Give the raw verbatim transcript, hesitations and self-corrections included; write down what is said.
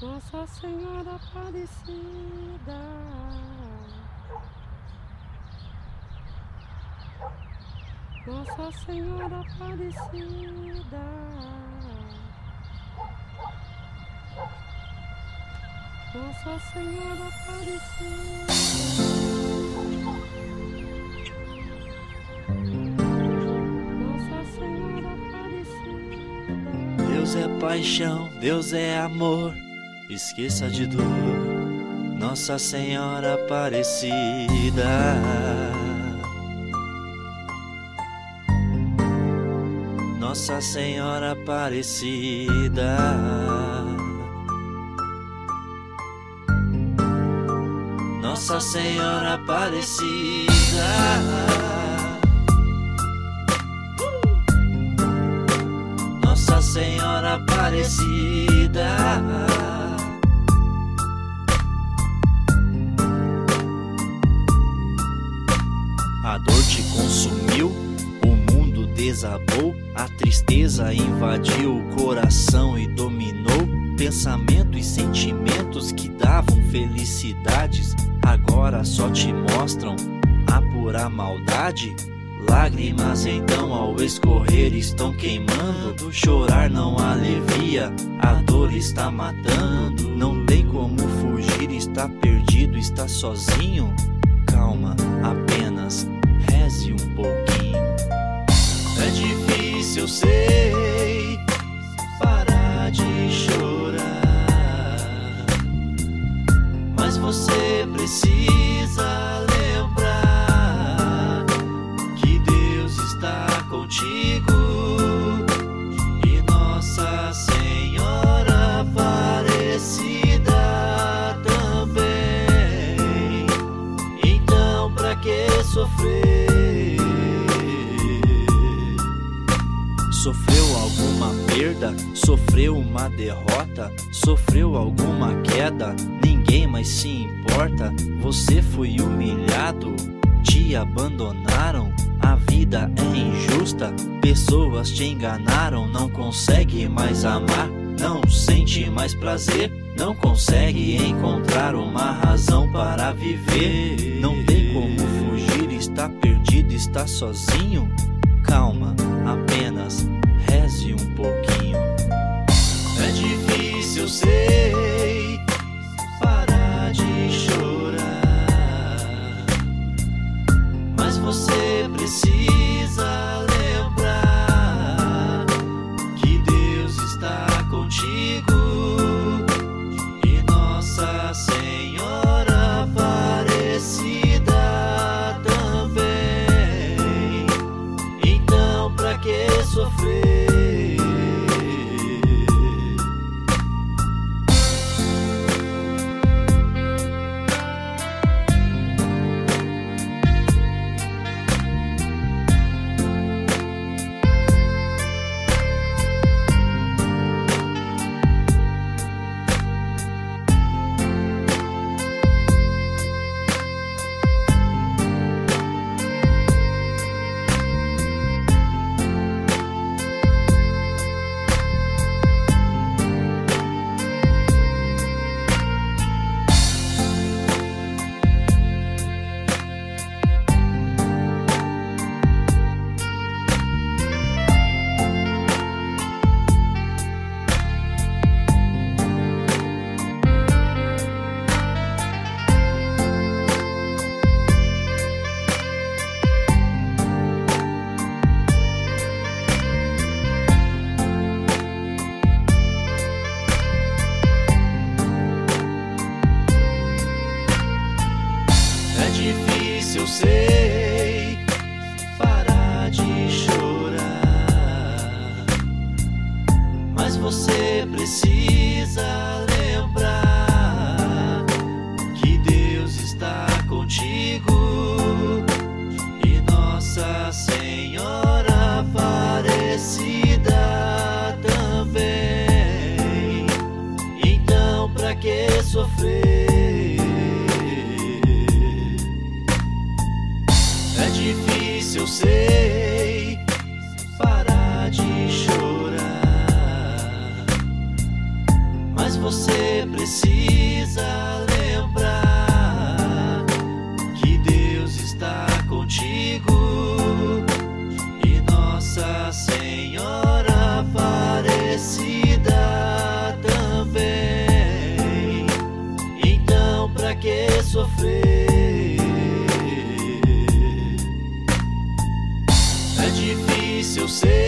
Nossa Senhora Aparecida, Nossa Senhora Aparecida, Nossa Senhora Aparecida, Nossa Senhora Aparecida. Deus é paixão, Deus é amor, esqueça de dor, Nossa Senhora Aparecida. Nossa Senhora Aparecida, Nossa Senhora Aparecida, Nossa Senhora Aparecida. A dor te consumiu, o mundo desabou, a tristeza invadiu o coração e dominou. Pensamentos e sentimentos que davam felicidades agora só te mostram a pura maldade. Lágrimas então ao escorrer estão queimando, chorar não alivia, a dor está matando. Não tem como fugir, está perdido, está sozinho. Calma, apenas reze um pouquinho. É difícil, eu sei, parar de chorar, mas você precisa lembrar que Deus está contigo e Nossa Senhora Aparecida também. Então pra que sofrer? Sofreu alguma perda? Sofreu uma derrota? Sofreu alguma queda? Ninguém mais se importa. Você foi humilhado, te abandonaram. A vida é injusta, pessoas te enganaram. Não consegue mais amar, não sente mais prazer, não consegue encontrar uma razão para viver. Não tem como fugir, está perdido, está sozinho. Calma, apenas reze um pouquinho. É difícil, eu sei, parar de chorar, mas você precisa lembrar que Deus está contigo e Nossa Senhora Aparecida também. Então pra que sofrer? Eu sei, parar de chorar, mas você precisa lembrar que Deus está contigo e Nossa Senhora Aparecida também. Então pra que sofrer? É difícil, eu sei, parar de chorar, mas você precisa lembrar que Deus está contigo e Nossa Senhora Aparecida também. Então, pra que sofrer? É difícil ser